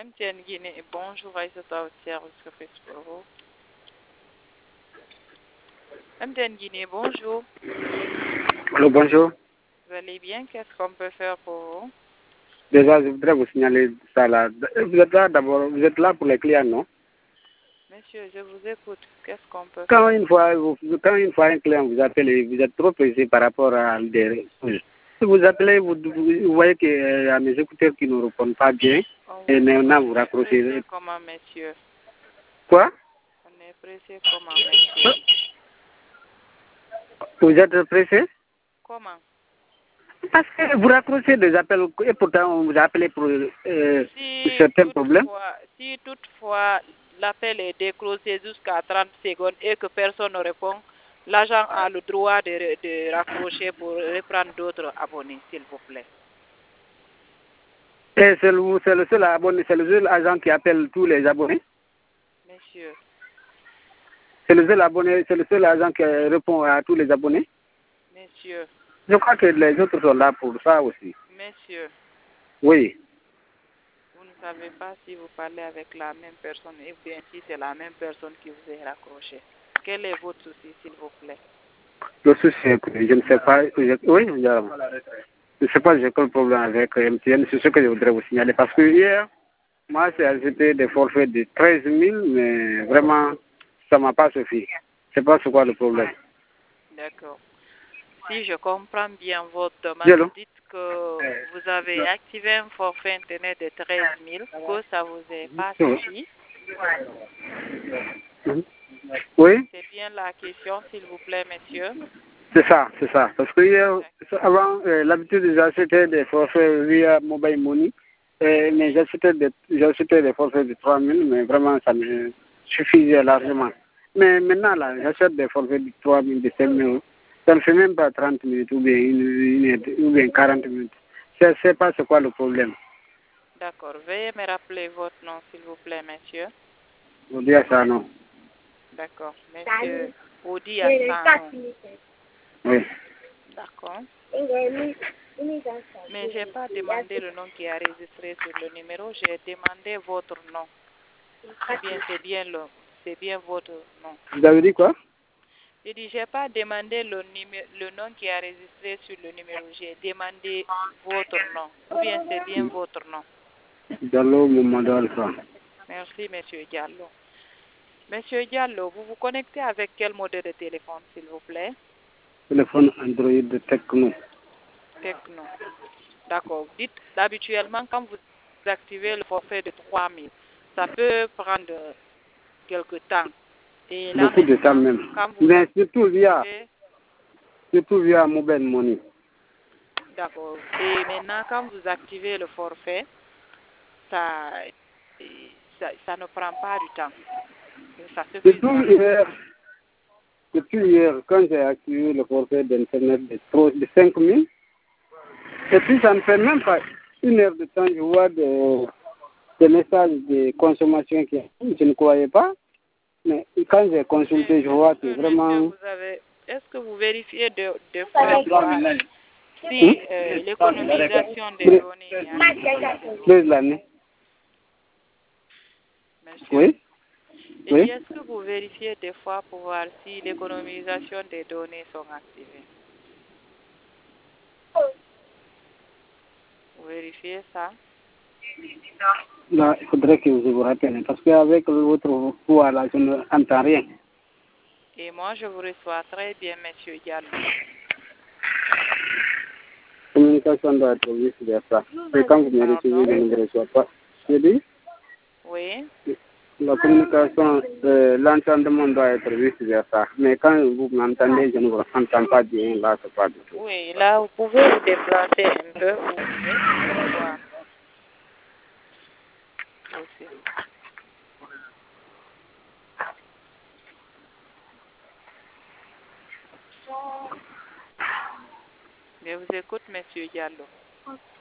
MTN Guinée, bonjour, Aïssata au service que fait pour vous. MTN Guinée, bonjour. Allô, bonjour. Vous allez bien? Qu'est-ce qu'on peut faire pour vous? Déjà, je voudrais vous signaler ça là. Vous êtes là d'abord, vous êtes là pour les clients, non? Monsieur, je vous écoute. Qu'est-ce qu'on peut Quand faire? une fois un client vous appelle et vous êtes trop pressé par rapport à des... Si vous appelez, vous voyez qu'il y a mes écouteurs qui ne répondent pas bien et maintenant vous raccrochez. Pressé comment, monsieur? Quoi? On est pressé comment, monsieur? Vous êtes pressé? Comment? Parce que vous raccrochez des appels et pourtant on vous a appelé pour certains problèmes. Si toutefois l'appel est décroché jusqu'à 30 secondes et que personne ne répond, l'agent a le droit de raccrocher pour reprendre d'autres abonnés, s'il vous plaît. Et c'est le seul abonné, c'est le seul agent qui appelle tous les abonnés? Monsieur. C'est le seul abonné, c'est le seul agent qui répond à tous les abonnés? Monsieur. Je crois que les autres sont là pour ça aussi. Monsieur. Oui. Vous ne savez pas si vous parlez avec la même personne et bien si c'est la même personne qui vous est raccroché. Quel est votre souci, s'il vous plaît? Le souci, c'est que je ne sais pas. Oui, je ne sais pas, j'ai quel problème avec MTN. C'est ce que je voudrais vous signaler. Parce que hier, moi, j'ai ajouté des forfaits de 13 000, mais vraiment, ça ne m'a pas suffi. Je ne sais pas c'est quoi le problème. D'accord. Si je comprends bien votre demande, dites que vous avez activé un forfait Internet de 13 000, que ça vous est pas suffi. Oui. C'est bien la question, s'il vous plaît, monsieur. C'est ça, c'est ça. Parce que hier, avant, l'habitude, j'achetais des forfaits via Mobile Money, mais j'achetais des forfaits de 3 000, mais vraiment, ça me suffisait largement. Mais maintenant, là, j'achète des forfaits de 3 000, de 5 000. Ça ne fait même pas 30 minutes ou bien 40 minutes. Je ne sais pas c'est quoi le problème. D'accord. Veuillez me rappeler votre nom, s'il vous plaît, monsieur. Odi Asano. D'accord. Monsieur Odi Asano. Oui. D'accord. Mais je n'ai pas demandé le nom qui est enregistré sur le numéro, j'ai demandé votre nom. Ou bien c'est bien votre nom. Vous avez dit quoi? J'ai dit, je n'ai pas demandé le nom qui est enregistré sur le numéro, j'ai demandé votre nom. Ou bien c'est bien votre nom. Diallo Mamadou Alpha. Merci, monsieur Diallo. Monsieur Diallo, vous vous connectez avec quel modèle de téléphone, s'il vous plaît? Téléphone Android Techno. Techno. D'accord. Dites, habituellement, quand vous activez le forfait de 3 000, ça peut prendre quelque temps. Et là, beaucoup de temps même. Mais surtout via Mobile Money. D'accord. Et maintenant, quand vous activez le forfait, ça ne prend pas du temps. Ça Depuis hier, quand j'ai activé le forfait d'Internet de 5 000, et puis ça ne fait même pas 1 heure de temps, je vois des messages de consommation que je ne croyais pas. Mais quand j'ai consulté, je vois que vraiment... Est-ce que vous vérifiez deux fois si l'économisation des données... l'année. Oui. Et est-ce que vous vérifiez des fois pour voir si l'économisation des données sont activées? Vous vérifiez ça? Là, il faudrait que je vous rappelle, parce qu'avec l'autre voix là, je n'entends rien. Et moi, je vous reçois très bien, monsieur Diallo. La communication doit être vice-versa. Et quand vous me recevez, je ne vous reçois pas. Je dis? Oui. La communication, l'entendement doit être vice-versa. Mais quand vous m'entendez, je ne vous entends pas bien, là, c'est pas du tout. Oui, là, vous pouvez vous déplacer un peu, vous pouvez voir. Aussi. Je vous écoute, monsieur Diallo.